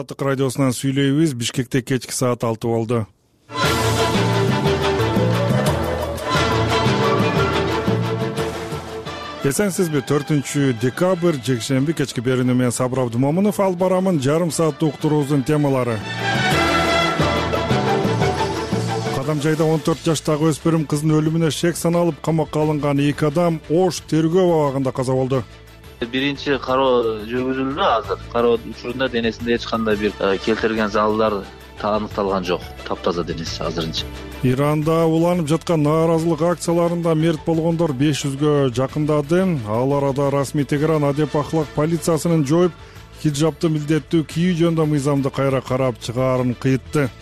Атык радиосунан сүйлөйбүз. Бишкекте кечки саат 6 болду. Эсенсизби? 4-декабрь жекшемби кечки берүүнү менен Сабыр Абдымомунов алып барамын. Жарым сааттык уктуруубуздун темалары. Кадамжайда 14 жаштагы өспүрүм кыздын өлүмүнө шек саналып камакка алынган 2 адам Ош тергөө абагында каза болду. Биринчи кароо жүргүзүлдү. Азыр кароо учурунда денесинде эч кандай бир келтирилген залалдар аныкталган жок. Таптаза денеси азырынча. Иранда уланып жаткан нааразылык акцияларында мерт болгондор 500гө жакындады. Ал арада расмий Тегеран адеп ахлак полициясынын жоюп, хиджабты милдеттүү кийүү жөнүндө мыйзамды кайра карап чыгаарын кыйтты.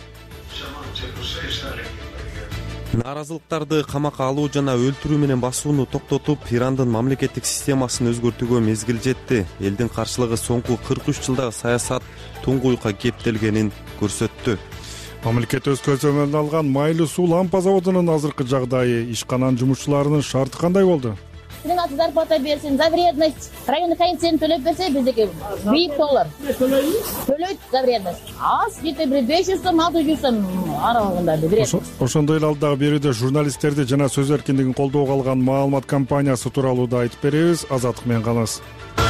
Нааразылыктарды камакка алуу жана өлтүрүү менен басууну токтотуп, Ирандын мамлекеттик системасын өзгөртүүгө мезгил жетти. Элдин каршылыгы соңку 43 жылдагы саясат туңгуюкка кептелгенин көрсөттү. Мамлекет өз көзөмөлүнө алган майлуу суу лампа заводунун азыркы жагдайы, ишкананын жумушчуларынын шарты кандай болду? 13 зарплата берсин, за вредность. Районный коэффициент төлөп берсе, биздеки $1 төлөйт за вредность. Аз где-то 500 сом, 600 сом аралыгында берет. Ошондой эле алдагы берүүдө журналисттерди жана сөз эркиндигин колдоого алган маалымат компаниясы тууралуу да айтып беребиз. Азаттык менен калыңыз.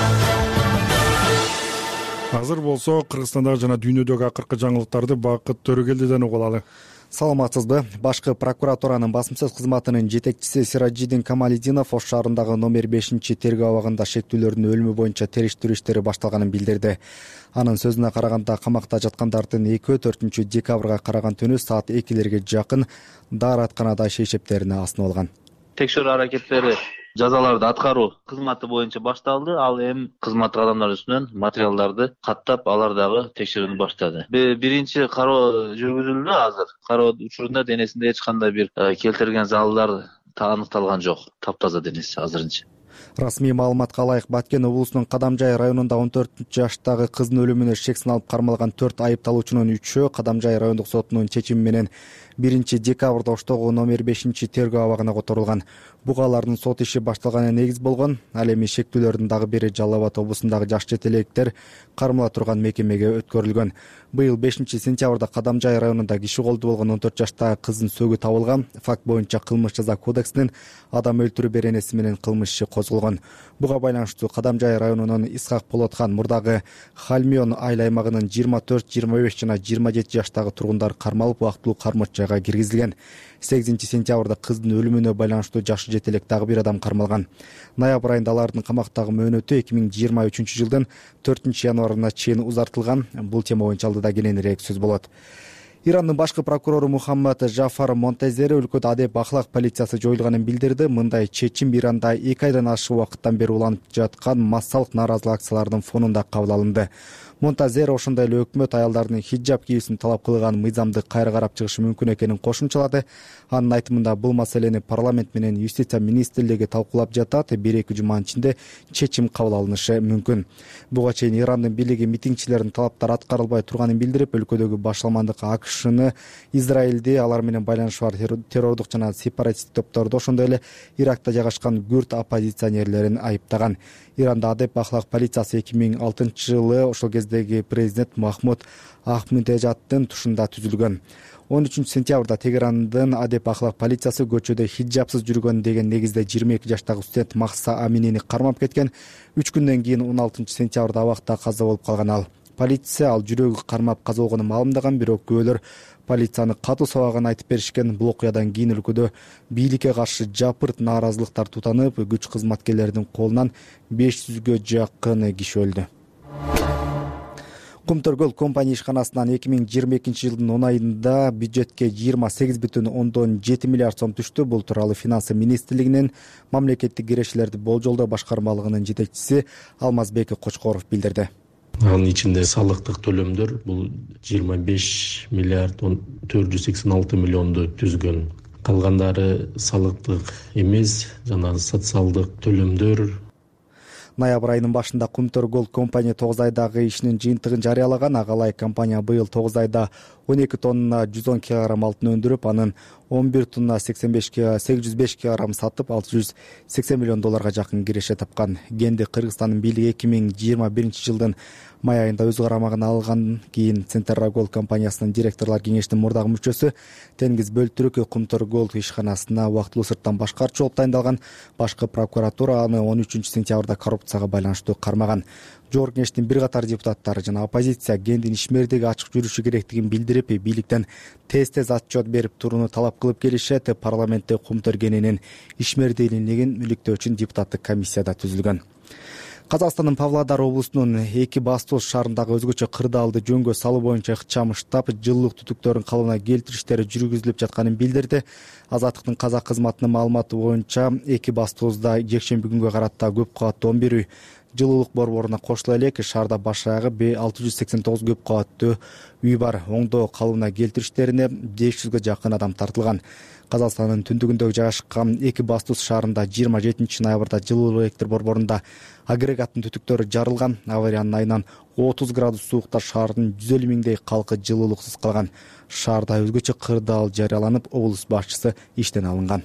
Азыр болсо Кыргызстандагы жана дүйнөдөгү акыркы жаңылыктарды Бакыт Төрөгелдиден угуп алалы. Саламатсызбы? Башкы прокуратуранын басым сөз кызматынын жетекчиси Сиражидин Камалидинов Ош шаарындагы номер 5-тергөө абагында шектүүлөрдүн өлүмү боюнча териштирүү иштери башталганын билдирди. Анын сөзүнө караганда, камакта жаткандардын 4-декабрга караган түнү саат 2-лерге жакын дааратканада шейшептерине асынып алган. Текшерүү аракеттери жазаларды аткаруу кызматы боюнча башталды. Ал эми кызматтык адамдар үстүнөн материалдарды каттап, алар дагы текшерүүнү баштады. Биринчи кароо жүргүзүлдү. Азыр кароо учурунда денесинде эч кандай бир келтирилген залалдар аныкталган жок. Таптаза денеси азырынча. Расмий маалыматка ылайык, Баткен облусунун Кадамжай районунда 14 жаштагы кыздын өлүмүнө шек саналып кармалган 4 айыпталуучунун 3-өө Кадамжай райондук сотунун чечими менен 1-декабрда Оштогу номер 5-тергөө абагына которулган. Буга алардын сот иши башталганы негиз болгон. Ал эми шектүүлөрдүн дагы бири Жалал Абад облусундагы жаш жетелектер кармала турган мекемеге өткөрүлгөн. Быйыл 5-сентябрда Кадамжай районунда киши колду болгон 14 жаштагы кыздын сөөгү табылган. Факт боюнча кылмыш жаза кодексинин адам өлтүрүү беренеси менен кылмыш иши козголгон. Буга байланыштуу Кадамжай районунун Исхак Болотхан мурдагы Хальмион айыл аймагынын 24, 25 жана 27 жаштагы тургундар кармалып, убактылуу кармоч жайга киргизилген. 8-сентябрда кыздын өлүмүнө байланыштуу жаш жетелек дагы бир адам кармалган. Ноябрь айында алардын камактагы мөөнөтү 2023 жылдын 4-январына чейин узартылган. Бул тема боюнча алдыда кененирээк сөз болот. Ирандын башкы прокурору Мухаммад Жафар Монтезери өлкөдө адеп ахлак полициясы жоюлганын билдирди. Мындай чечим Иранда 2 айдан ашык убакыттан бери уланып жаткан массалык нааразылык акцияларынын фонунда кабыл алынды. Монтезери ошондой эле өкмөт аялдардын хиджаб кийүүсүн талап кылган мыйзамды кайра карап чыгышы мүмкүн экенин кошумчалады. Анын айтымында бул маселени парламент менен юстиция министрлиги талкуулап жатат. 1-2 жуманын ичинде чечим кабыл алынышы мүмкүн. Буга чейин Ирандын бийлиги митингчилердин талаптары аткарылбай турганын билдирип, өлкөдөгү башаламандык АКШны, Израилди, алар менен байланышы бар террордук жана сепаратист топторду, ошондой эле Иракта жайгашкан күрд оппозиционерлерин айыптаган. Иранда адеп ахлак полициясы 2006 жылы ошол кездеги президент Махмуд Ахмеднежаддын тушунда түзүлгөн. 13-сентябрда Тегерандын адеп ахлак полициясы көчөдө хиджабсыз жүргөн деген негизде 22 жаштагы студент Махса Аминини кармап кеткен. 3 күндөн кийин 16-сентябрда абакта каза болуп калган ал. Полиция ал жүрөгү кармап каза болгонун маалымдаган, бирок күбөлөр полицияны катуу сабаган айтып беришкен. Бул окуядан кийин өлкөдө бийликке каршы жапырт нааразылыктар тутанып, күч кызматкерлеринин колунан 500гө жакын киши өлдү. Кумтөргөл компания ишканасынан 2022 жылдын 10 айында бюджетке 28,7 миллиард сом түштү. Бул тууралуу Финансы министрлигинин мамлекеттик кирешелерди болжолдоо башкармалыгынын жетекчиси Алмазбек Кочкоров билдирди. Анын ичинде салыктык төлөмдөр бул 25 миллиард 486 миллионду түзгөн. Калгандары салыктык эмес жана социалдык төлөмдөр. Ноябрь айынын башында Кумтөргөл компания 9 айдагы ишинин жыйынтыгын жарыялаган. Ага ылайык компания быйыл 9 айда 12 тонна 110 кг алтын өндүрүп, анын 11 тонна 805 кг сатып $680 миллион жакын киреше тапкан. Генди Кыргызстандын бийлиги 2021 жылдын май айында өз карамагына алган кийин Централ Голд компаниясынын директорлор кеңешинин мурдагы мүчөсү, Теңиз Бөлтүрүк Кумтөр Голд ишканасына убактылуу сырттан башкарчы болуп тайындалган. Башкы прокуратура аны 13-сентябрда коррупцияга байланыштуу кармаган. Жогорку кеңештин бир катар депутаттары жана оппозиция Гендин ишмердиги ачык жүрүшү керектигин билдирип, бийликтен тез отчет берип турууну талап кылып келишет. Парламентте Кумтөр Генинин ишмердүүлүгүн иликтөө үчүн депутаттык комиссияда түзүлгөн. Казакстандын Павлодар облусунун Эки Бастуз шаарындагы өзгөчө кырдаалды жөнгө салуу боюнча ыкчам штаб жылуулук түтүктөрүн калыбына келтирүү иштери жүргүзүлүп жатканын билдирди. Азаттыктын казак кызматынын маалыматы боюнча Эки Бастузда жекшемби күнгө карата көп кабаттуу 11 үй жылуулук борборуна кошула элек. Шаарда баш аягы 689 көп кабаттуу үй бар. Оңдоо калыбына келтирүү иштерине 500гө жакын адам тартылган. Казакстандын түндүгүндө жайгашкан Эки Бастуз шаарында 27 ноябрда жылуулук электр борборунда агрегаттын түтүктөрү жарылган. Авариянын айынан 30 градус суукта шаардын 150 миңдей калкы жылуулуксуз калган. Шаарда өзгөчө кырдаал жарыяланып, облус башчысы иштен алынган.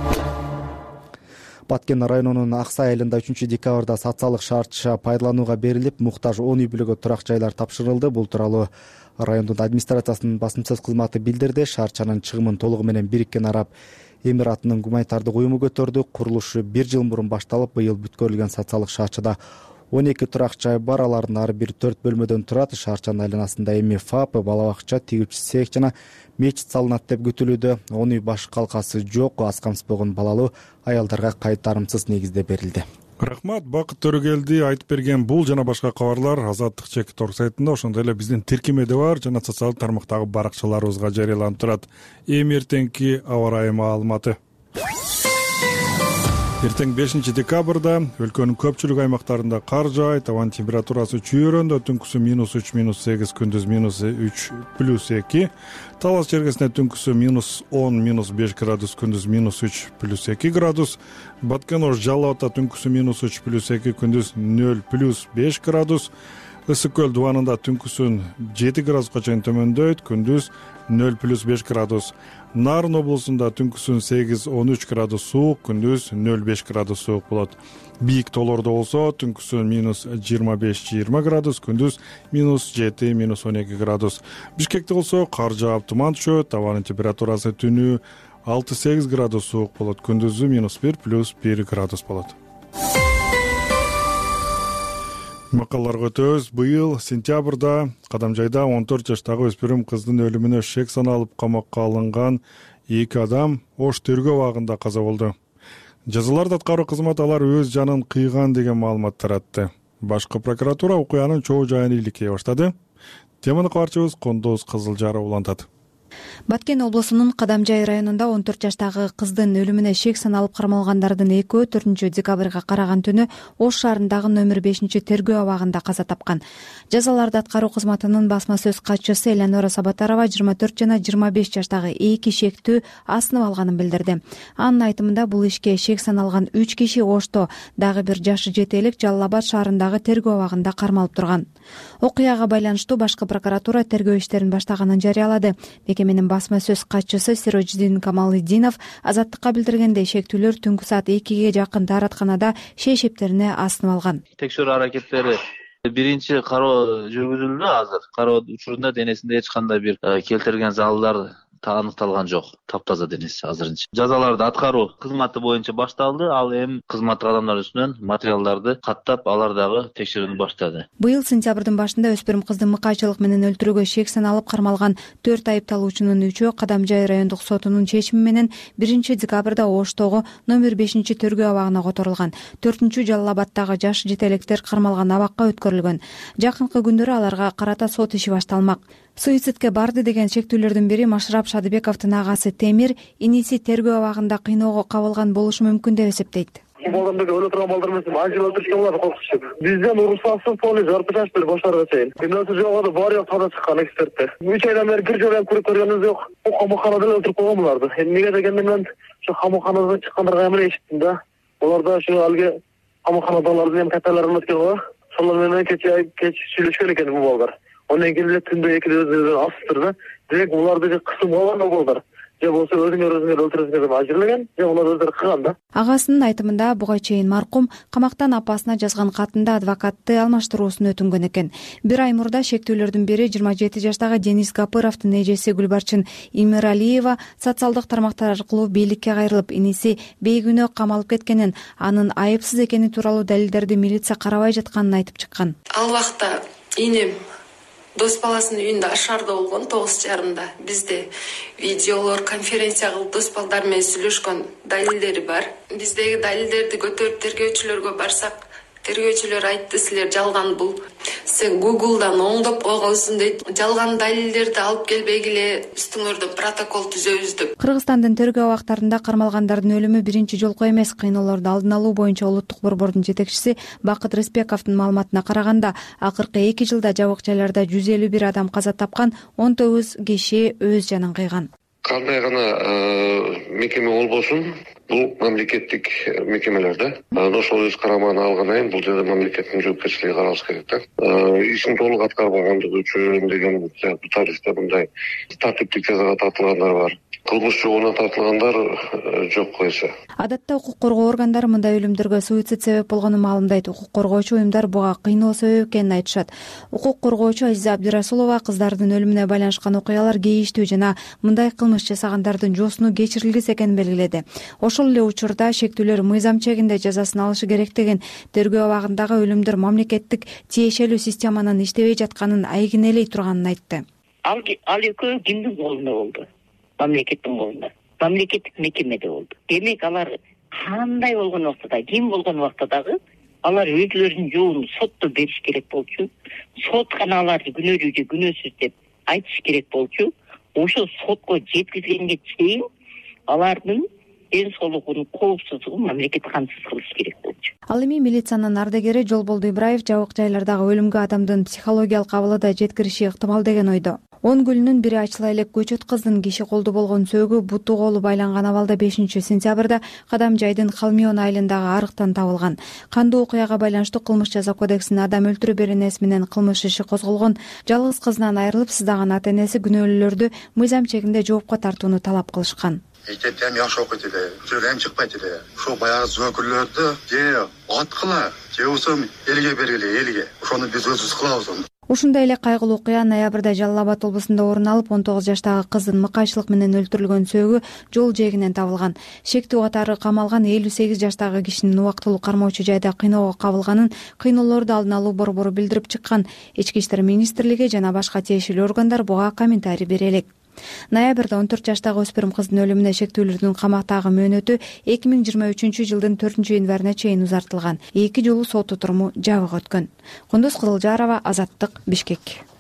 Баткен районунун Аксай айылында 3-декабрда социалдык шартча пайдаланууга берилип, муктаж 10 үй бүлөгкө турак жайлар тапшырылды. Бул тууралуу райондун администрациясынын басым сөз кызматы билдирди. Шаарчанын чыгымын толугу менен Бириккен Араб Эмиратынын гуманитардык уюму көтөрдү. Курулушу 1 жыл мурун башталып, быйыл бүткөрүлгөн социалдык шаарчада 12 турак жай бар. Алардын ар бири 4 бөлмөдөн турат. Шаарчанын айланасында эми ФАП, бала бакча, тигүүчү цех жана мечит салынат деп күтүлүүдө. 10 үй баш калкасы жок, аз камсыз балалуу аялдарга кайтарымсыз негизде берилди. Рахмат, Бакыт Төрөгелди айтып берген бул жана башка кабарлар Азаттык чекит орг сайтында, ошондой эле биздин тиркемеде бар жана социалдык тармактагы баракчаларыбызга жарыяланып турат. Эми эртеңки аба ырайы маалыматы. Эртең 5-декабрда өлкөнүн көпчүлүк аймактарында кар жаайт, абанын температурасы чүйөрөндө түнкүсү -3, -8, күндүз -3, +2. Талас чергесинде түнкүсү -10, -5 градус, күндүз -3, +2 градус. Баткен Ош Жалал Абадта түнкүсү -3, +2, күндүз 0, +5 градус. Ысык көл дубанында түнкүсүн 7 градуска чейин төмөндөйт, күндүз 0, +5 градус. Нарын облусунда түнкүсүн 8-13 градус суук, күндүз 0-5 градус суук болот. Бийик тоолордо болсо түнкүсүн -25-20 градус, күндүз -7-12 градус. Бишкекте болсо кар жаап туман түшөт, абанын температурасы түнү 6-8 градус суук болот, күндүзү -1, +1 градус болот. Макалларга өтөбүз. Быйыл сентябрда Кадамжайда 14 жаштагы өспүрүм кыздын өлүмүнө шек саналып камакка алынган 2 адам Ош тергөө абагында каза болду. Жазаларды аткаруу кызматы алар өз жанын кыйган деген маалымат таратты. Башкы прокуратура окуянын чоо жайын иликтей баштады. Теманы кабарчыбыз Кондоз Кызылжаров улантат. Баткен облусунун Кадамжай районунда 14 жаштагы кыздын өлүмүнө шек саналып кармалгандардын экөө 4-декабрга караган түнү Ош шаарындагы номер 5-тергөө абагында каза тапкан. Жазаларды аткаруу кызматынын басма сөз катчысы Элеонора Сабатарова 24 жана 25 жаштагы эки шектүү асынып алганын билдирди. Анын айтымында бул ишке шек саналган 3 киши Ошто дагы бир жашы жете элек Жалал Абад шаарындагы тергөө абагында кармалып турган. Окуяга байланыштуу башкы прокуратура тергөө иштерин баштаганын жарыялады. Мекеменин басма сөз катчысы Сироджидин Камалидинов Азаттыкка билдиргендей, шектүүлөр түнкү саат 2ге жакын дааратканада шей шептерине асынып алган. Текшерүү аракеттери биринчи кароо жүргүзүлдү. Азыр кароо учурунда денесинде эч кандай бир келтирген залалдар аныкталган жок. Таптаза денеси азырынча. Жазаларды аткаруу кызматы боюнча башталды. Ал эми кызматтык адамдар үстүнөн материалдарды каттап, алар дагы текшерүүнү баштады. Быйыл сентябрдын башында өспүрүм кыздын мыкайчылык менен өлтүрүүгө шек саналып кармалган 4 айыпталуучунун 3-өө Кадамжай райондук сотунун чечими менен 1-декабрда Оштогу номер 5-тергөө абагына которулган. 4-чү Жалал Абадтагы жаш жетелектер кармалган абакка өткөрүлгөн. Жакынкы күндөрү аларга карата сот иши башталмак. Суицидке барды деген шектүүлөрдүн бири Машрап Шадыбековдун агасы Темир иниси тергөө абагында кыйноого кабылган болушу мүмкүн деп эсептейт. Балдардагы өлө турган балдар менен ажыл өлтүрүшкө болот коркушуп. Бизден уруксатсыз полный жарты чачтыр башларга чейин. Күнөөсү жок баары тада чыккан эксперттер. 3 айдан бери бир жолу көргөнүбүз жок. Камаканада өлтүрүп койгон буларды. Эмнеге дегенде мен ошо камаканадан чыккандарга эмне эшиттим да. Оларда ошо алги камаканадалардын эми каталарын өткөн го. Шолор менен кеч сүйлөшкөн экен бул балдар. Ондан кийин эле түндө экиде өзү асыптыр да. Директ буларды кысымга алган балдар. же болбосо өзүңөр өлтүрөсүңөр деп ажырлаған, же алар өздөрү кылган да. Агасынын айтымында буга чейин маркум камактан апасына жазган катында адвокатты алмаштыруусун өтүнгөн экен. Бир ай мурда шектүүлөрдүн бири 27 жаштагы Денис Гапыровдун эжеси Гүлбарчын Имиралиева социалдык тармактар аркылуу бийликке кайрылып, иниси бейгүнөө камалып кеткенин, анын айыпсыз экени тууралуу далилдерди милиция карабай жатканын айтып чыккан. Ал убакта инем дос баласынын үйүндө ашарда болгон 9:30. Бизде видеолор, конференция кылып дос балдар менен сүйлөшкөн далилдери бар. Биздеги далилдерди көтөрүп тергөөчүлөргө барсак, тергөөчүлөр айтты, силер жалган бул. Сен Google'дан оңдоп койгонсуң дейт. Жалган далилдерди алып келбегиле үстүңөрдөн протокол түзөбүз деп. Кыргызстандын тергөө абактарында кармалгандардын өлүмү биринчи жолку эмес. Кыйноолорду алдын алуу боюнча улуттук борбордун жетекчиси Бакыт Рыспековдун маалыматына караганда, акыркы 2 жылда жабык жайларда 151 адам каза тапкан, 19 киши өз жанын кыйган. Кандай гана мекеме болбосун, бул мамлекеттик мекемелерде. Ошол өз карамагына алгандан кийин бул жерде мамлекеттин жоопкерчилиги каралышы керек да. Ишин толук аткарбагандыгы үчүн деген тарихте мындай тартиптик жазага тартылгандар бар. Кылмыш жолуна тартылгандар жок койсо. Адатта укук коргоо органдары мындай өлүмдөргө суицид себеп болгонун маалымдайт. Укук коргоочу уюмдар буга кыйноо себеп экенин айтышат. Укук коргоочу Азиза Абдирасулова кыздардын өлүмүнө байланышкан окуялар кейиштүү жана мындай кылмыш жасагандардын жоосуну кечирилгис экенин белгиледи. Ошол эле учурда шектүүлөр мыйзам чегинде жазасын алышы керектигин, тергөө абагындагы өлүмдөр мамлекеттик тиешелүү системанын иштебей жатканын айгинелей турганын айтты. Ал экөө кимдин колунда болду? Мамлекеттин колунда. Мамлекеттик мекемеде болду. Демек алар кандай болгон убакта, ким болгон убакта дагы алар өзлөрүнүн жообун сотто бериш керек болчу. Сот гана аларды күнөөлүү же күнөөсүз деп айтыш керек болчу. Ошо сотко жеткизгенге чейин алардын ден соолугунун коопсуздугун мамлекет камсыз кылыш керек болчу. Ал эми милициянын ардегери Жолболду Ибраев жабык жайлардагы өлүмгө адамдын психологиялык абалы да жеткириши ыктымал деген ойдо. 10 күнүнүн бири ачыла элек көчөт кыздын киши колду болгон сөөгү буту колу байланган абалда 5-сентябрда Кадамжайдын Халмион айылындагы арыктан табылган. Кандуу окуяга байланыштуу кылмыш жаза кодексинин адам өлтүрүү беренеси менен кылмыш иши козголгон. Жалгыз кызынан айрылып сыздаган ата-энеси күнөөлүүлөрдү мыйзам чегинде жоопко тартууну талап кылышкан. Мектептен жакшы окуйт эле, жүрөм чыкпайт эле. Ошо баягы зөөкүрлөрдү же аткыла, же болбосо элге бергиле, элге. Ошону биз өзүбүз кылабыз. Ушундай эле кайгылуу окуя ноябрда Жалал Абад облусунда орун алып, 19 жаштагы кыздын мыкайчылык менен өлтүрүлгөн сөөгү жол жээгинен табылган. Шектүү катары камалган 58 жаштагы кишинин убактылуу кармоочу жайда кыйноого кабылганын кыйноолорду алдын алуу борбору билдирип чыккан. Ички иштер министрлиги жана башка тиешелүү органдар буга комментарий бере элек. Ноябрда 14 жаштагы өспүрүм кыздын өлүмүнө шектүүлөрдүн камактагы мөөнөтү 2023 жылдын 4-январына чейин узартылган. 2 жолу сот отуруму жабык өткөн. Кундуз Кызылжарова, Азаттык, Бишкек.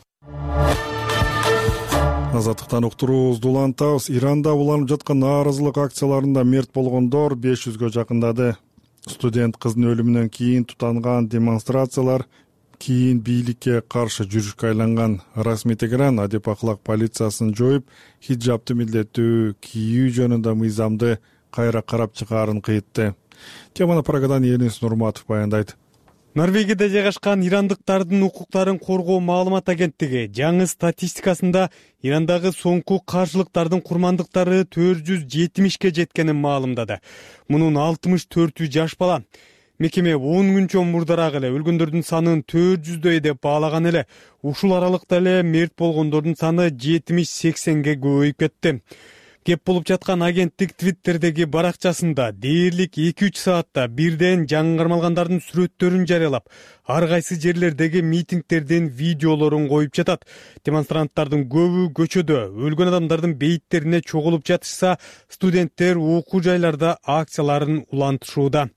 Азаттыктан уктуруубузду улантабыз. Иранда уланып жаткан нааразылык акцияларында мерт болгондор 500гө жакындады. Студент кыздын өлүмүнөн кийин тутанган демонстрациялар кийин бийликке каршы жүрүшкө айланган. Расмий Тегеран Адеп Ахлак полициясын жоюп, хиджабты милдеттүү кийүү жөнүндө мыйзамды кайра карап чыгаарын кыйтты. Теманы Прагадан Элис Нурматов баяндайт. Норвегияда жайгашкан ирандыктардын укуктарын коргоо маалымат агенттиги жаңы статистикасында Ирандагы соңку каршылыктардын курмандыктары 470ке жеткенин маалымдады. Мунун 64-ü жаш бала. Мекеме 10 күн чоң мурдараак эле өлгөндөрдүн санын 400дөй деп баалаган эле. Ушул аралыкта эле мерт болгондордун саны 70-80ге көбөйүп кетти. Кеп болуп жаткан агенттик Твиттердеги баракчасында дээрлик 2-3 саатта бирден жаңы кармалгандардын сүрөттөрүн жарыялап, ар кайсы жерлердеги митингдердин видеолорун коюп жатат. Демонстранттардын көбү көчөдө өлгөн адамдардын бейиттерине чогулуп жатышса, студенттер окуу жайларда акцияларын улантышууда.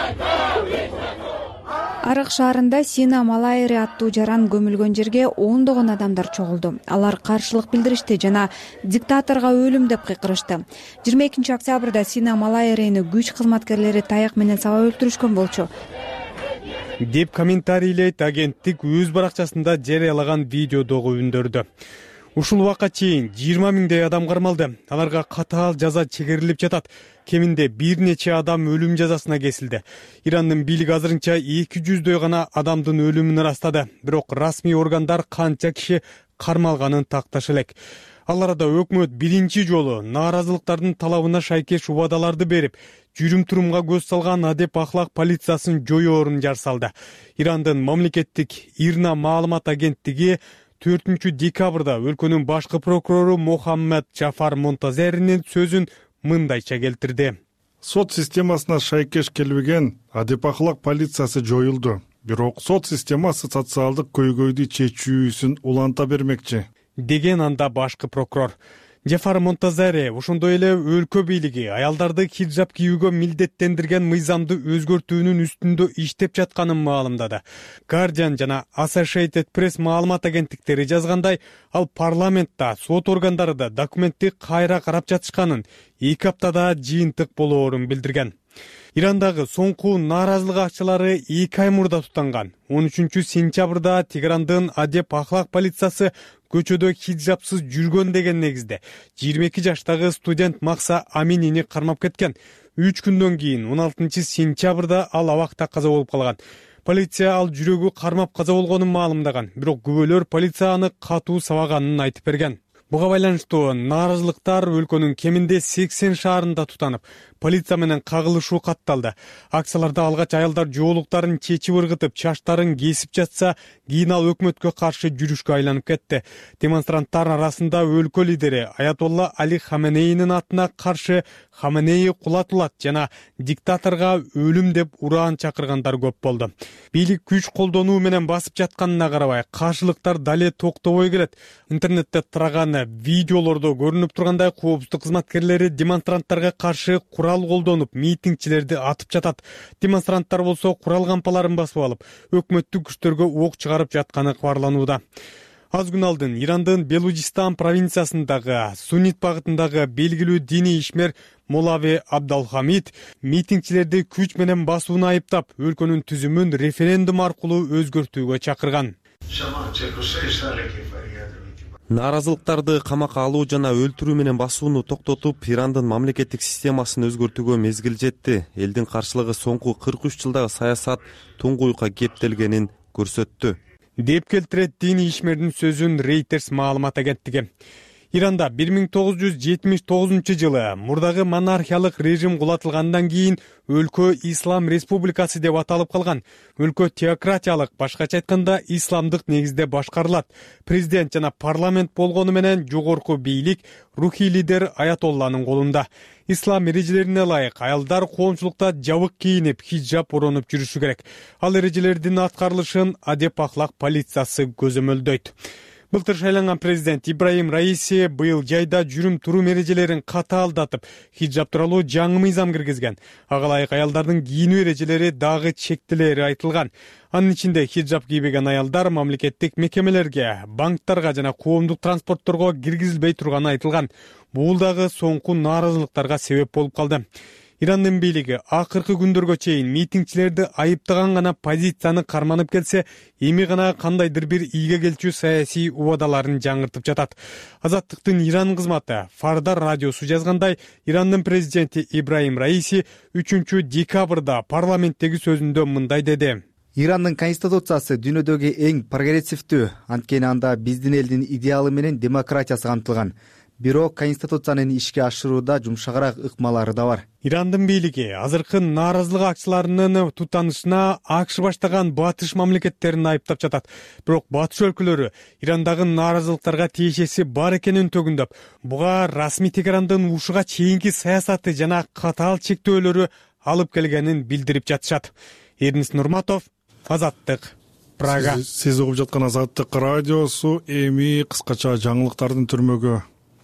Арык шаарында Сина Малайри аттуу жаран көмүлгөн жерге ондогон адамдар чогулду. Алар каршылык билдиришти жана диктаторго өлүм деп кыйкырышты. 22 октябрда Сина Малайрини күч кызматкерлери таяк менен сабап өлтүрүшкөн болчу деп комментарийлейт агенттик өз баракчасында жарыялаган видеодогу үндөрдү. Ушул убакка чейин 20 миңдей адам кармалды. Аларга катаал жаза чегерилип жатат. Кеминде бир нече адам өлүм жазасына кесилди. Ирандын бийлиги азырынча 200дөй гана адамдын өлүмүн ырастады. Бирок расмий органдар канча киши кармалганын такташ элек. Ал арада өкмөт биринчи жолу нааразылыктардын талабына шайкеш убадаларды берип, жүрүм-турумга көз салган адеп ахлак полициясын жоёорун жар салды. Ирандын мамлекеттик ИРНА маалымат агенттиги 4 декабрда өлкөнүн башкы прокурору Мохаммед Джафар Монтазеринин сөзүн мындайча келтирди. Сот системасына шайкеш келбеген адеп ахлак полициясы жоюлду. Бирок сот системасы социалдык көйгөйдү чечүүсүн уланта бермекчи, деген анда башкы прокурор. Джафар Монтазери ошондой эле өлкө бийлиги аялдарды хиджаб кийүүгө милдеттендирген мыйзамды өзгөртүүнүн үстүндө иштеп жатканын маалымдады. Guardian жана Associated Press маалымат агенттиктери жазгандай, ал парламентта сот органдары да документти кайра карап жатышканын, 2 аптада жыйынтык болоорун билдирген. Ирандагы соңку нааразылык акчалары 2 ай мурда тутанган. 13 сентябрда Тегерандын адеп ахлак полициясы көчөдө хиджабсыз жүргөн деген негизде 22 жаштагы студент Макса Аминини кармап кеткен. 3 күндөн кийин 16 сентябрда ал абакта каза болуп калган. Полиция ал жүрөгү кармап каза болгонун маалымдаган, бирок күбөлөр полиция аны катуу сабаганын айтып берген. Буга байланыштуу нааразылыктар өлкөнүн кеминде 80 шаарында тутанып, полиция менен кагылышуу катталды. Акцияларда алгач аялдар жоолуктарын чечип ыргытып, чачтарын кесип жатса, кийин ал өкмөткө каршы жүрүшкө айланып кетти. Демонстранттар арасында өлкө лидери Аятолла Али Хаменейнин атына каршы Хаменей кулатылат жана диктаторго өлүм деп ураан чакыргандар көп болду. Бийлик күч колдонуу менен басып жатканына карабай, каршылыктар дале токтобой келет. Интернетте тараган видеолордо көрүнүп тургандай, коопсуздук кызматкерлери демонстранттарга каршы курал колдонуп, митингчилерди атып жатат. Демонстранттар болсо курал кампаларын басып алып, өкмөттүк күчтөргө ок чыгарып жатканы кабарланууда. Аз күн алдын Ирандын Белужистан провинциясындагы Суннит багытындагы белгилүү диний ишмер Молави Абдалхамид митингчилерди күч менен басууну айыптап, өлкөнүн түзүмүн референдум аркылуу өзгөртүүгө чакырган. Нааразылыктарды камакка алуу жана өлтүрүү менен басууну токтотуп, Ирандын мамлекеттик системасын өзгөртүүгө мезгил жетти. Элдин каршылыгы соңку 43 жылдагы саясат туңгуюкка кептелгенин көрсөттү, деп келтирет диний ишмердин сөзүн Reuters маалымат агенттиги. Иранда 1979 жылы мурдагы монархиялык режим кулатылгандан кийин өлкө Ислам республикасы деп аталып калган. Өлкө теократиялык, башкача айтканда исламдык негизде башкарылат. Президент жана парламент болгону менен жогорку бийлик рухий лидер Аятолланын колунда. Ислам эрежелерине ылайык аялдар коомчулукта жабык кийинип, хиджаб оронуп жүрүшү керек. Ал эрежелердин аткарылышын адеп ахлак полициясы көзөмөлдөйт. Былтыр шайланган президент Ибраим Раиси быйыл жайда жүрүм-турум эрежелерин катаалдатып, хиджаб тууралуу жаңы мыйзам киргизген. Ага ылайык аялдардын кийинүү эрежелери дагы чектелери айтылган. Анын ичинде хиджаб кийбеген аялдар мамлекеттик мекемелерге, банктарга жана коомдук транспортторго киргизилбей турганы айтылган. Бул дагы соңку нааразылыктарга себеп болуп калды. Ирандын бийлиги акыркы күндөргө чейин митингчилерди айыптаган гана позицияны карманып келсе, эми гана кандайдыр бир ийге келчү саясий убадаларын жаңыртып жатат. Азаттыктын Иран кызматы Фардар радиосу жазгандай, Ирандын президенти Ибраим Раиси 3 декабрда парламенттеги сөзүндө мындай деди. Ирандын конституциясы дүйнөдөгү эң прогрессивдүү, анткени анда биздин элдин идеалы менен демократиясы камтылган. Бирок конституциянын ишке ашырууда жумшагыраак ыкмалары да бар. Ирандын бийлиги азыркы нааразылык акчыларынын тутанышына АКШ баштаган батыш мамлекеттерин айыптап жатат. Бирок батыш өлкөлөрү Ирандагы нааразылыктарга тиешеси бар экенин төгүндөп, буга расмий Тегерандын ушуга чейинки саясаты жана катаал чектөөлөрү алып келгенин билдирип жатышат. Эрнис Нурматов, Азаттык, Прага. Сиз угуп жаткан Азаттык радиосу. Эми кыскача жаңылыктардын түрмөгү.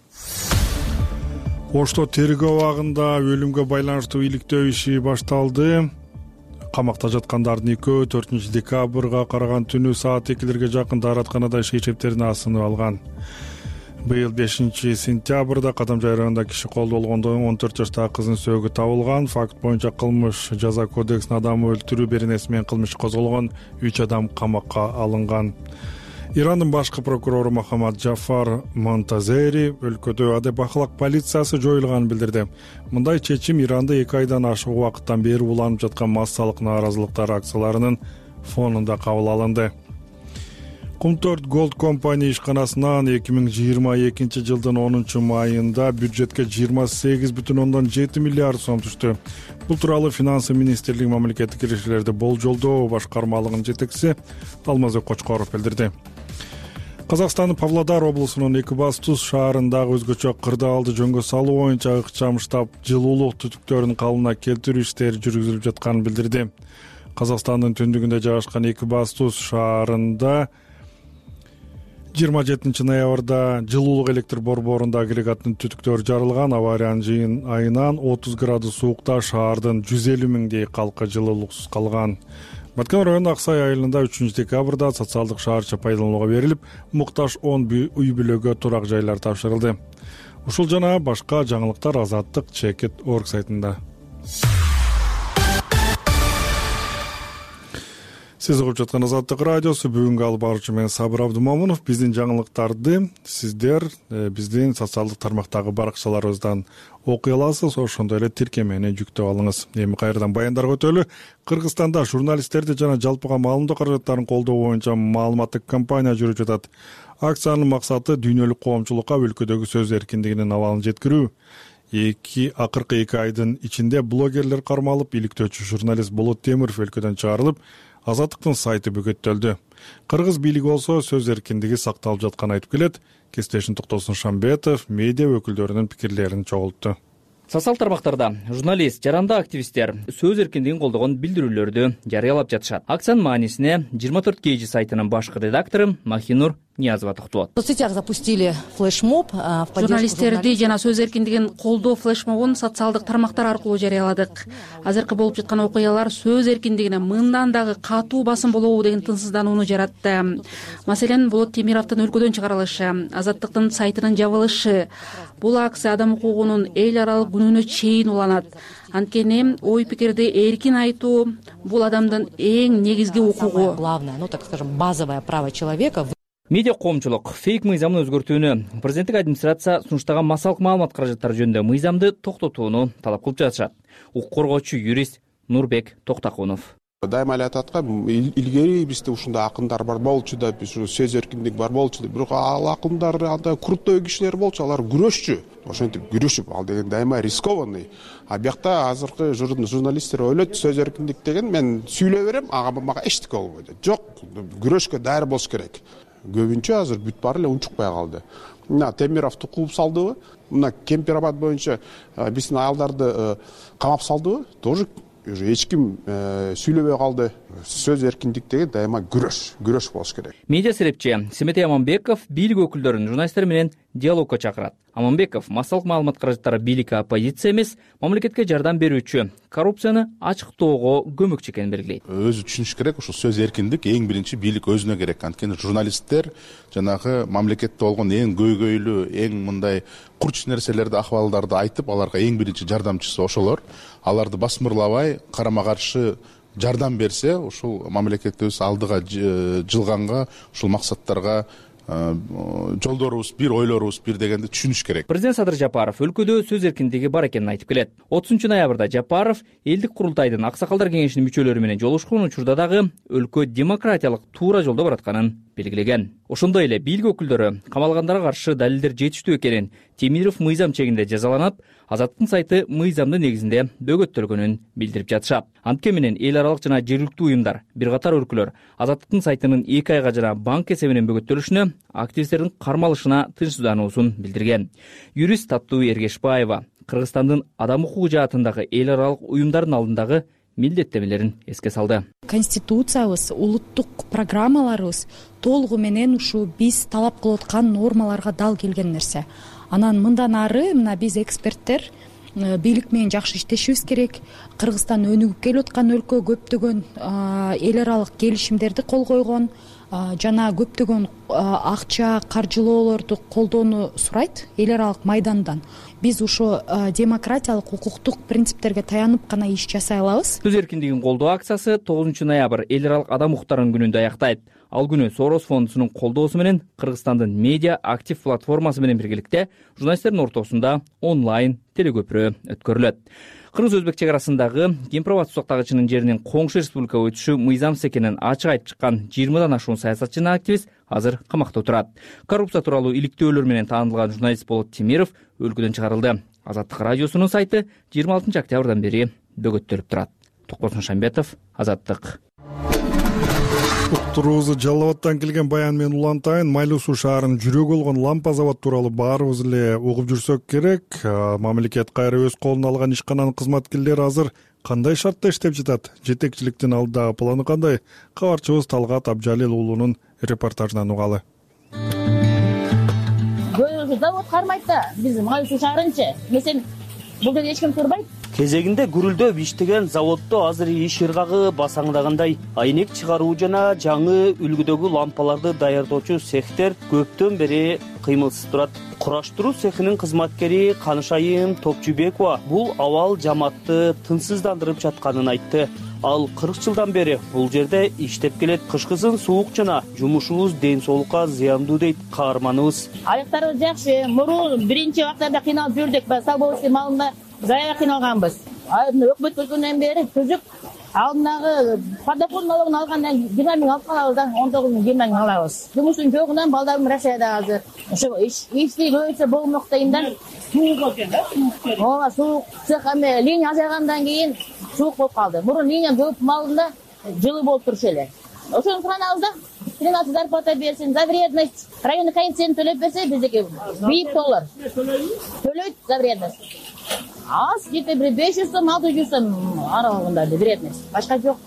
Ошто тергөө абагында өлүмгө байланыштуу иликтөө иши башталды. Камакта жаткандардын экөө 4 декабрга караган түнү саат 2-лерге жакын дааратканада шейшептерин асынып алган. Быйыл 5 сентябрда Кадамжай районунда киши колдо болгондо 14 жаштагы кыздын сөөгү табылган. Факт боюнча кылмыш жаза кодексине адам өлтүрүү беренеси менен кылмыш козголгон, 3 адам камакка алынган. Ирандын башкы прокурору Мохаммед Джафар Монтазери өлкөдө адеп ахлак полициясы жоюлганын билдирди. Мындай чечим Иранда 2 айдан ашык убакыттан бери уланып жаткан массалык нааразылыктар акцияларынын фонунда кабыл алынды. Кум-4 Gold Company ишканасынан 2022 жылдын 10 майында бюджетке 28,7 миллиард сом түштү. Бул тууралуу Финансы министрлиги мамлекеттик кириштерди болжолдоо башкармалыгынын жетекчиси Алмазбек Кочкоров билдирди. Казакстандын Павлодар облусунун Экибастуз шаарындагы өзгөчө кырдаалды жөнгө салуу боюнча ыкчам штаб жылуулук түтүктөрүн калыбына келтирүү иштери жүргүзүлүп жатканын билдирди. Казакстандын түндүгүндө жайгашкан Экибастуз шаарында 27 ноябрда жылуулук электр борборунда агрегаттын түтүктөрү жарылган. Авариянын айынан 30 градус суукта шаардын 150 миңдей калкы жылуулуксуз калган. Баткен районунун Аксай айылында 3 декабрда социалдык шаарча пайдаланууга берилип, муктаж 10 үй бүлөгө турак жайлар тапшырылды. Ушул жана башка жаңылыктар Азаттык Чекит.org сайтында. Сиз угуп жаткан Азаттык радиосу. Бүгүнкү алып баруучу мен Сабыр Абдумомунов. Биздин жаңылыктарды сиздер биздин социалдык тармактагы баракчаларыбыздан окуй аласыз, ошондой эле тиркемени жүктөп алыңыз. Эми кайрадан баяндарга өтөлү. Кыргызстанда журналисттерди жана жалпыга маалымдоо каражаттарын колдоо боюнча маалыматтык кампания жүрүп жатат. Акциянын максаты дүйнөлүк коомчулукка өлкөдөгү сөз эркиндигинин абалын жеткирүү. Акыркы 2 айдын ичинде блогерлер кармалып, иликтөөчү журналист Болот Темиров өлкөдөн чыгарылып, Азаттыктын сайты бөгөттөлдү. Кыргыз бийлиги болсо сөз эркиндиги сакталып жатканын айтып келет. Кесиптешим Токтосун Шамбетов медиа өкүлдөрүнүн пикирлерин чогултту. Социалдык тармактарда журналист, жарандык активисттер сөз эркиндигин колдогон билдирүүлөрдү жарыялап жатышат. Акциянын маанисине 24 KG сайтынын башкы редактору Махинур Ниязова токтолот. В соцсетях запустили флешмоб. Журналисттерди жана сөз эркиндигин колдоо флешмобун социалдык тармактар аркылуу жарыяладык. Азыркы болуп жаткан окуялар сөз эркиндигине мындан дагы катуу басым болобу деген тынчсызданууну жаратты. Маселен, Болот Темировдун өлкөдөн чыгарылышы, Азаттыктын сайтынын жабылышы. Бул акция адам укугунун эл аралык күнүнө чейин уланат. Анткени ой пикирди эркин айтуу бул адамдын эң негизги укугу. Главное, так скажем, базовое право человека. Медиа коомчулук фейк мыйзамын өзгөртүүнү, президенттик администрация сунуштаган массалык маалымат каражаттары жөнүндө мыйзамды токтотууну талап кылып жатышат. Укук коргоочу юрист Нурбек Токтакунов. Дайыма эле айтып аткам, илгери бизде ушундай акындар бар болчу да, биз сөз эркиндик бар болчу да, бирок ал акындар андай крутой кишилер болчу, алар күрөшчү. Ошентип күрөшүп, ал деген дайыма рискованный. А биякта азыркы журналисттер ойлойт, сөз эркиндик деген мен сүйлөй берем, мага эчтеке болбойт. Жок, күрөшкө даяр болуш керек. Көбүнчө азыр бүт баары эле унчукпай калды. Мына Темировду кууп салдыбы? Мына Кемпирабад боюнча биздин аялдарды камап салдыбы? Тоже эч ким сүйлөбөй калды. Сөз эркиндик деген дайыма күрөш болуш керек. Медиа серепчи Семетей Аманбеков бийлик өкүлдөрүн журналисттер менен диалогко чакырат. Аманбеков массалык маалымат каражаттары бийликке оппозиция эмес, мамлекетке жардам берүүчү, коррупцияны ачыктоого көмөкчү экенин белгилейт. Өзү түшүнүш керек, ушул сөз эркиндик эң биринчи бийлик өзүнө керек. Анткени журналисттер жанагы мамлекетте болгон эң көйгөйлүү, эң мындай курч нерселерди, акыбалдарды айтып, аларга эң биринчи жардамчысы ошолор. Аларды басмырлабай, карама каршы жардам берсе, ушул мамлекетибиз алдыга жылганга, ушул максаттарга жолдорубуз бир, ойлорубуз бир дегенди түшүнүш керек. Президент Садыр Жапаров өлкөдө сөз эркиндиги бар экенин айтып келет. 30 ноябрда Жапаров элдик курултайдын аксакалдар кеңешинин мүчөлөрү менен жолугушкан учурда дагы өлкө демократиялык туура жолдо баратканын белгилеген. Ошондой эле бийлик өкүлдөрү камалгандарга каршы далилдер жетиштүү экенин, Темиров мыйзам чегинде жазаланып, Азаттыктын сайты мыйзамдын негизинде бөгөттөлгөнүн билдирип жатышат. Антке менен эл аралык жана жергиликтүү уюмдар, бир катар өлкөлөр Азаттыктын сайтынын 2 айга жана банк эсебинен бөгөттөлүшүнө, активисттердин кармалышына тынчсыздануусун билдирген. Юрист Таттуу Эргешбаева Кыргызстандын адам укугу жаатындагы эл аралык уюмдардын алдындагы милдеттемелерин эске салды. Конституциябыз, улуттук программаларыбыз толугу менен ушу биз талап кылып аткан нормаларга дал келген нерсе. Анан мындан ары мына биз эксперттер бийлик менен жакшы иштешибиз керек. Кыргызстан өнүгүп келип аткан өлкө, көптөгөн эл аралык келишимдерди кол койгон, жана көптөгөн акча, каржылоолорду колдоону сурайт эл аралык майдандан. Биз ушу демократиялык, укуктук принциптерге таянып гана иш жасай алабыз. Сөз эркиндигин колдоо акциясы 9 ноябрь эл аралык адам укуктарынын күнүндө аяктайт. Ал күнү Сорос фондунун колдоосу менен Кыргызстандын медиа актив платформасы менен биргеликте журналисттердин ортосунда онлайн телекөпүрө өткөрүлөт. Кыргыз-Өзбек чек арасындагы Кемпирабад сусактагычынын жеринин коңшу республикага өтүшү мыйзамсыз экенин ачык айтып чыккан 20дан ашуун саясатчы жана активист азыр камакта отурат. Коррупция тууралуу иликтөөлөр менен таанылган журналист Болот Темиров өлкөдөн чыгарылды. Азаттык радиосунун сайты 26 октябрдан бери бөгөттөлүп турат. Токболсун Шамбетов, Азаттык. Уктуруубузду Жалал Абадтан келген баян менен улантайын. Майлуу суу шаарынын жүрөгү болгон лампа завод тууралуу баарыбыз эле угуп жүрсөк керек. Мамлекет кайра өз колуна алган ишкананын кызматкерлери азыр кандай шартта иштеп жатат? Жетекчиликтин алдыдагы планы кандай? Кабарчыбыз Талгат Абжалил уулунун репортажынан угалы. Завод кармайт да, биз майлуу суу шаарынчы. Месен бул жерде эч ким турбайт. Кезегинде гүрүлдөп иштеген заводдо азыр иш ыргагы басаңдагандай. Айнек чыгаруу жана жаңы үлгүдөгү лампаларды даярдоочу цехтер көптөн бери кыймылсыз турат. Кураштыруу цехинин кызматкери Канышайым Топчубекова бул абал жамаатты тынчсыздандырып жатканын айтты. Ал 40 жылдан бери бул жерде иштеп келет. Кышкысын суук жана жумушубуз ден соолукка зыяндуу дейт каарманыбыз. Аяктарыбыз жакшы. Мурун биринчи вактарда кыйналып жүрдүк. Салбовский малында зая кыйналганбыз. Өкмөт келгенден бери түзүп алдындагы подоходный налогун алгандан 20 миң алып калабыз да, 19 миң 20 миң алабыз. Жумуштун жогунан балдарым Россияда азыр. Ошо ишти көбөйтсө болмок дейм да. Суук экен да, суук. Ооба, суук. Цех эме линия азайгандан кийин суук болуп калды. Мурун линия көп малында жылы болуп турчу эле. Ошону суранабыз да. 13 зарплата берсин, за вредность, районный коэффициент төлөп берсе биздеки $100. Төлөйт за вредность. Аз где-то 500 сом, 600 сом аралыгында вредность. Башка жок.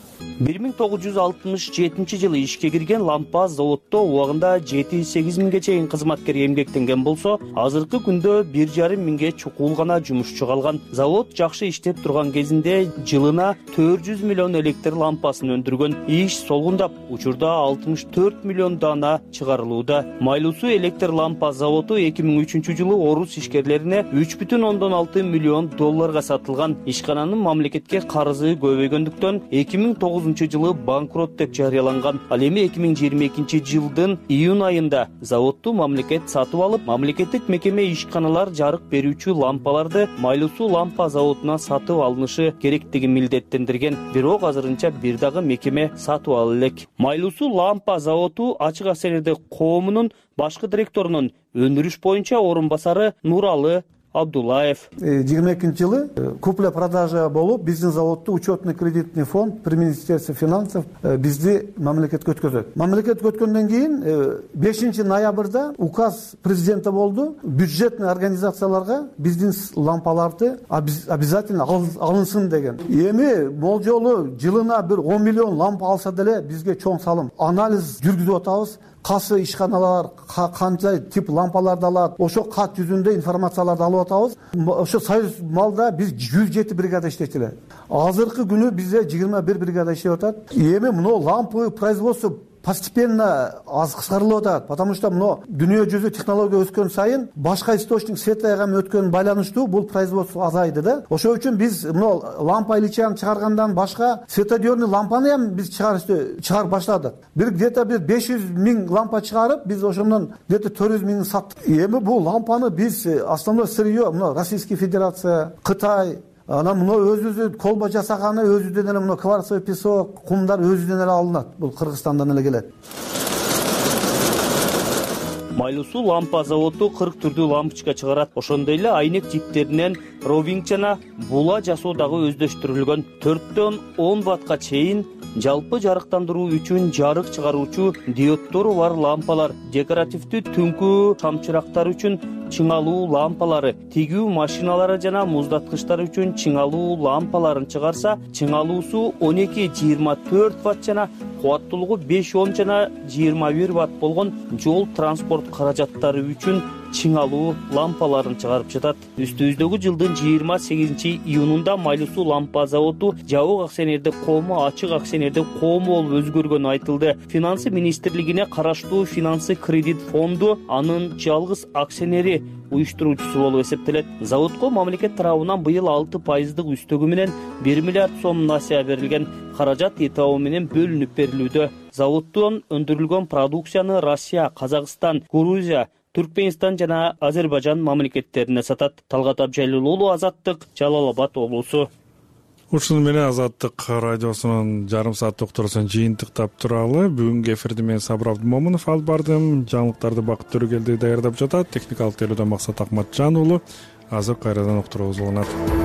1967 жылы ишке кирген лампа заводдо убагында 7-8 миңге чейин кызматкер эмгектенген болсо, азыркы күндө 1,5 миңге чукул гана жумушчу калган. Завод жакшы иштеп турган кезинде жылына 400 миллион электр лампасын өндүргөн. Иш солгундап, учурда 64 миллион дана чыгарылууда. Майлуусу электр лампа заводу 2003 жылы орус ишкерлерине $3,6 миллион сатылган. Ишкананын мамлекетке карызы көбөйгөндүктөн 2009 жылы банкрот деп жарыяланган. Ал эми 2022 жылдын июнь айында заводду мамлекет сатып алып, мамлекеттик мекеме ишканалар жарык берүүчү лампаларды Майлуусу лампа заводуна сатып алынышы керектигин милдеттендирген. Бирок азырынча бир дагы мекеме сатып ала элек. Майлуусу лампа заводу ачык акционердик коомунун башкы директорунун өндүрүш боюнча орун басары Нуралы Абдулаев. 22 жылы купля-продажа болуп, биздин заводду учетный кредитный фонд при Министерстве финансов бизди мамлекетке өткөзөт. Мамлекетке өткөндөн кийин 5 ноябрда указ президента болду. Бюджетный организацияларга биздин лампаларды обязательно алынсын деген. Эми болжолу жылына бир 10 миллион лампа алса деле бизге чоң салым. Анализ жүргүзүп атабыз. Касы ишканалар канча тип лампаларды алат, ошо кат жүзүндө информацияларды алып атабыз. Ошо Союз малда биз 107 бригада иштечү эле. Азыркы күнү бизде 21 бригада иштеп атат. Эми мына лампы производство постепенно аз кыскарылып атат, потому что мына дүйнө жүзү технология өскөн сайын башка источник светаяга өткөн байланыштуу бул производство азайды да. Ошол үчүн биз мына лампа иличаны чыгаргандан башка светодиодный лампаны ham биз чыгарып баштадык. Где-то 500 миң лампа чыгарып, биз ошондон где-то 400 миң саттык. Эми бул лампаны биз основной сырье мына Российская Федерация, Кытай, анан мына өзүбүз колба жасаганы өзүбүздөн эле мына кварцевый песок, кумдар өзүбүздөн эле алынат. Бул Кыргызстандан эле келет. Майлуусу лампа заводу 40 түрдүү лампочка чыгарат. Ошондой эле айнек жиптеринен ровинг жана була жасоо дагы өздөштүрүлгөн. 4дөн 10 ваттка чейин жалпы жарыктандыруу үчүн жарык чыгаруучу диоддору бар лампалар, декоративдүү түнкү шамчырактар үчүн чыңалуу лампалары, тигүү машиналары жана муздаткычтар үчүн чыңалуу лампаларын чыгарса, чыңалуусу 12-24 ватт жана кубаттуулугу 5-10 жана 21 ватт болгон жол транспорт каражаттары үчүн чыңалуу лампаларын чыгарып жатат. Үстүбүздөгү жылдын 28 июнунда Майлуусу лампа заводу жабык акционердик коому ачык акционердик коому болуп өзгөргөнү айтылды. Финансы министрлигине караштуу финансы кредит фонду анын жалгыз акционери уюштуруучусу болуп эсептелет. Заводко мамлекет тарабынан быйыл 6% үстөгү менен 1 миллиард сом насыя берилген. Каражат этабы менен бөлүнүп берилүүдө. Заводдон өндүрүлгөн продукцияны Россия, Казакстан, Грузия, Түркменстан жана Азербайжан мамлекеттерине сатат. Талгат Абжайлыл уулу, Азаттык, Жалал Абад облусу. Ушуну менен Азаттык радиосунун жарым саат уктуруусун жыйынтыктап туралы. Бүгүнкү эфирди мен Сабыр Абдымомунов алып бардым. Жаңылыктарды Бакыт Төрөгелди даярдап жатат. Техникалык тейлөөдөн Максат Акматжан уулу. Азыр кайрадан уктуруубуз уланат.